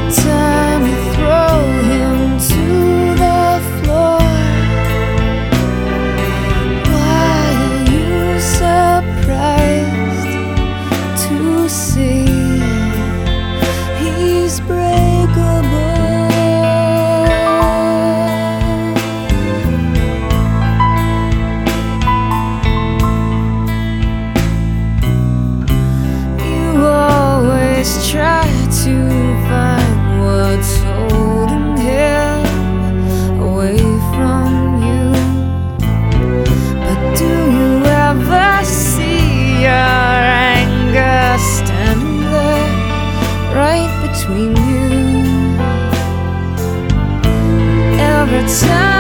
time you throw him to the floor. Why are you surprised to see he's breakable? Try to find what's holding him away from you, but do you ever see your anger standing there right between you? Every time